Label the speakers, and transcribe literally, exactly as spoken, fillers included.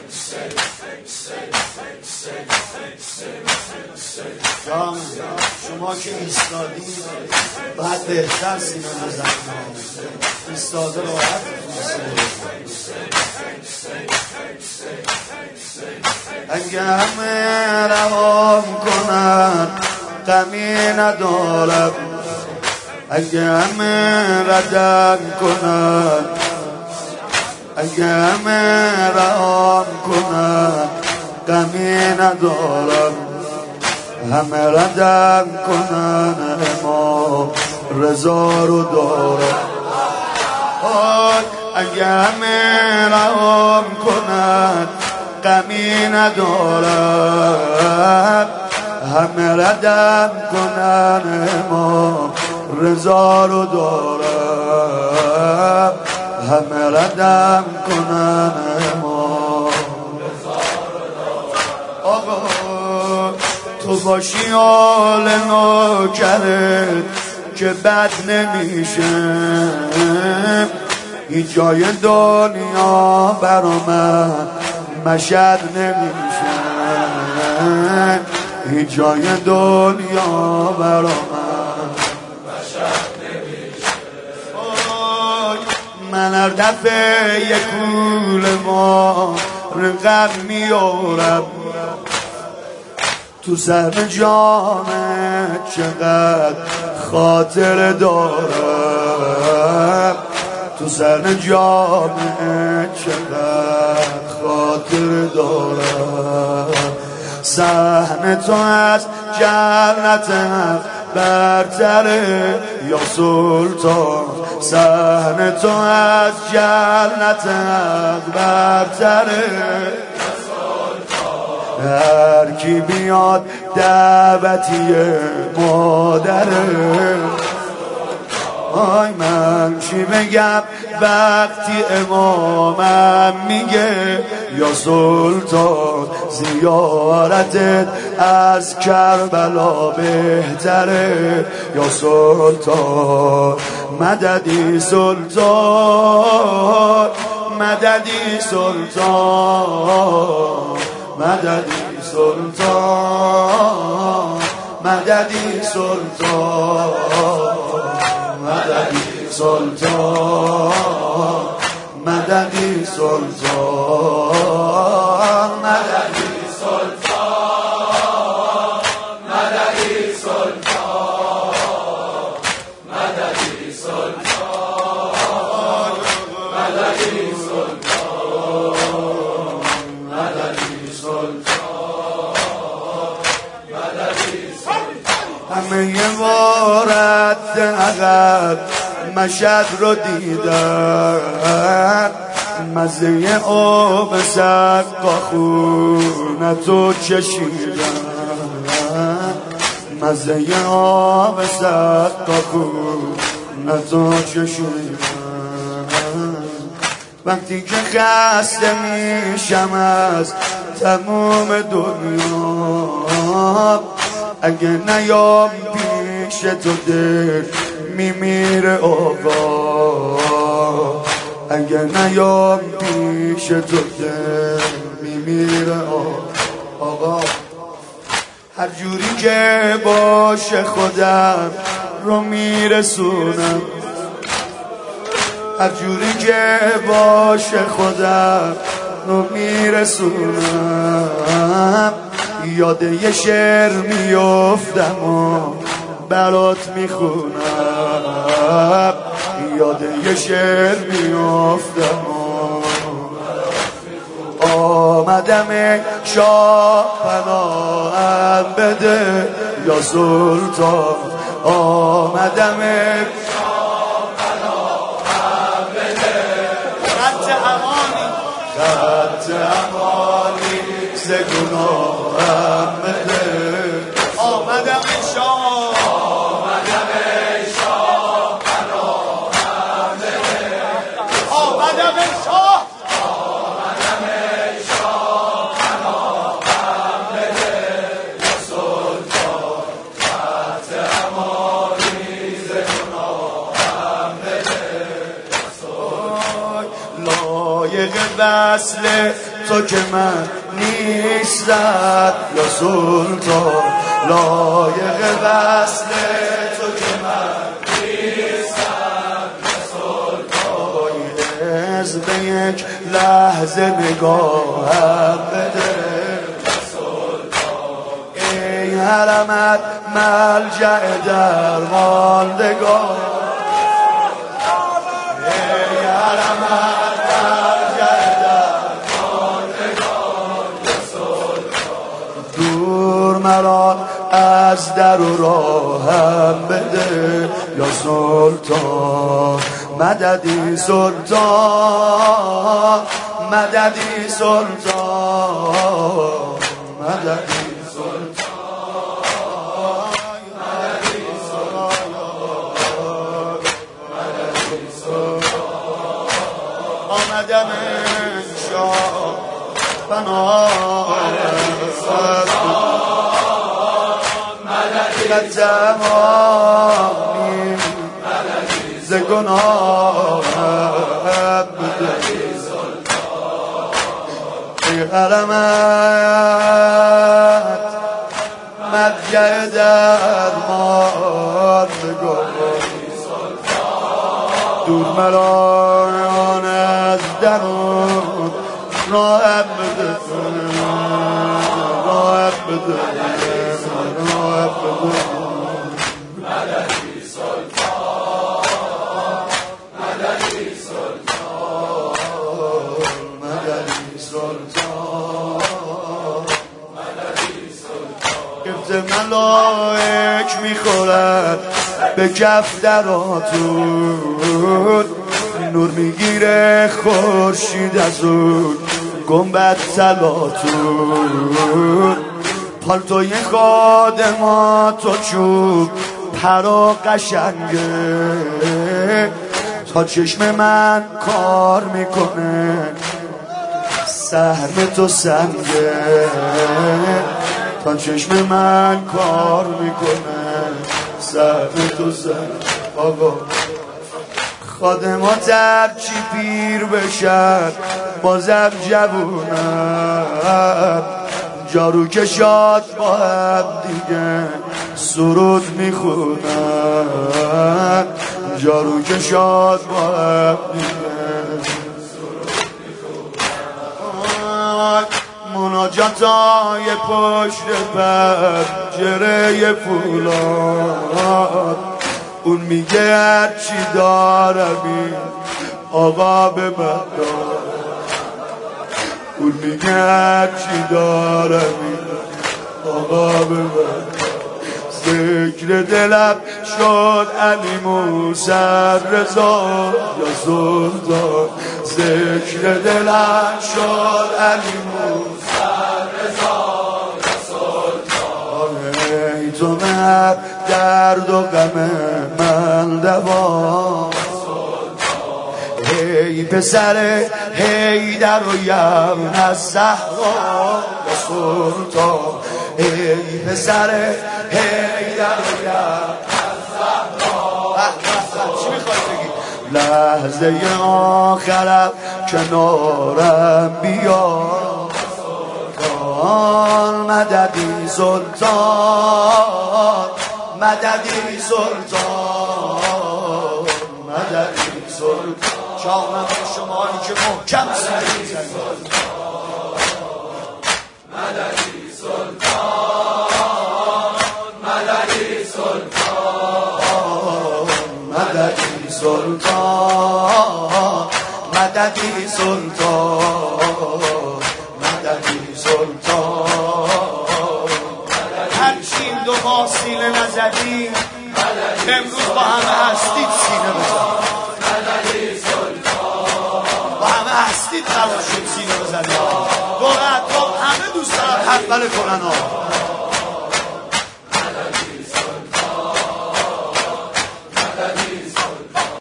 Speaker 1: جان شما که ایستادی باید بهتر سینه بزنید، ایستاده راحت اگه همه روام کنن غمی ندارم، اگه همه ردم کنن، اگه همه روام کنن غمی ندارم، همه ردم کنن اما رضا رو دارم. اگه همه روام کنن غمی ندارم، همه ردم کنن اما رضا رو دارم، همه ردم کنن اما رضا رو دارم. آقا تو باشی حال نوکرت که بد نمیشه، هیچ جای دنیا برا من مشهد نمیشه، هیچ جای دنیا برا من مشهد نمیشه. من هر دفعه یک کول ما رقم میارم تو سر جانت چقدر خاطر دارم، تو سر جانت چقدر خاطر دارم. صحن تو از جنت حق برتره یا سلطان، صحن تو از جنت حق برتره. هر کی بیاد دعوتی مادره، آی من چی بگم وقتی امامم میگه یا سلطان زیارتت از کربلا بهتره، یا سلطان مددی سلطان، مددی سلطان، مددی سلطان، مددی سلطان، مددی سلطان، مددی سلطان، مددی سلطان، مددی سلطان، مددی سلطان، مددی سلطان، مددی سلطان. همه یه وارد عقب مشهد رو دیدن، مزه آب سقا خونتو چشیدن، مزه آب سقا خونتو چشیدن. وقتی که خسته میشم از تموم دنیا، اگه نیام پیش تو دل میمیره آقا، اگه نیام پیش تو دل میمیره آقا. هر جوری که باشه خودم رو میرسونم، هر جوری که باشه خودم رو میرسونم. یاد یه شعر میافتم و برات میخونم، یاد یه شعر میافتم و آمدم شاه پناهم بده یا سلطان، آمدم شاه پناهم بده. خط امانی، خط امانی ز گناهم بده. آمدم شاه، آمدم شاه پناهم بده. آمدم شاه، آمدم شاه پناهم بده. یا سلطان خط امانی ز گناهم بده. لایق وصل تو که من نیستم یا سلطان، لایق وصل تو که من نیستم یا سلطان. از به یک لحظه نگاهم بده ای حرمت ملجأ درماندگان، ای حرمت ملجأ درماندگان یا سلطان. دور مرا از در و راهم بده یا سلطان، مددی سلطان، مددی سلطان، مددی سلطان، مددی سلطان، مددی سلطان. آمدم شاه پناه مددی زمانی ز گناهم مددی سلطان. ای حرمت ملجأ درماندگان، دور مرا از درون راهم بده، راهم بده، راهم بده. مددی سلطان، مددی سلطان، مددی سلطان، مددی سلطان. گفت ملائک میخورد به کف دراتون، نور میگیره خورشید از اون گنبد طلاتون. پالتوی خادمات و چوب پرا قشنگه، تا چشم من کار میکنه سهم تو سنگه، تا چشم من کار میکنه سهم تو سنگه. آقا خادمات هرچی پیر بشن بازم جوونن، جارو کشات با هم دیگه سرود میخونن، جارو کشات با هم دیگه سرود میخونن. مناجاتای پشت پنجره فولاد، اون میگه هرچی دارم این آقا به من دار، اون میگه هرچی دارم این آقا به من دار. ذکر دلم شد علی موسی رضا یا سلطان، ذکر دلم شد علی موسی رضا یا سلطان. ای تو مرد درد و غم من دوا، ای پسر حیدر و یمن از صحرا یا سلطان، ای پسر حیدر و یمن از صحرا. چی میخوای بگی؟ لحظه آخرم کنارم بیا مددی سلطان، مددی سلطان، مددی سلطان. جانم شمایی که محکم سنید مددی سلطان، مددی سلطان، مددی سلطان، مددی سلطان، مددی سلطان. هرچین دو ما سینه نزدیم امروز با همه هستید سینه بزن، با همه هستید قرار شد سینه بزنید. دو اطراف همه دوست دارن حق بله کنن ها.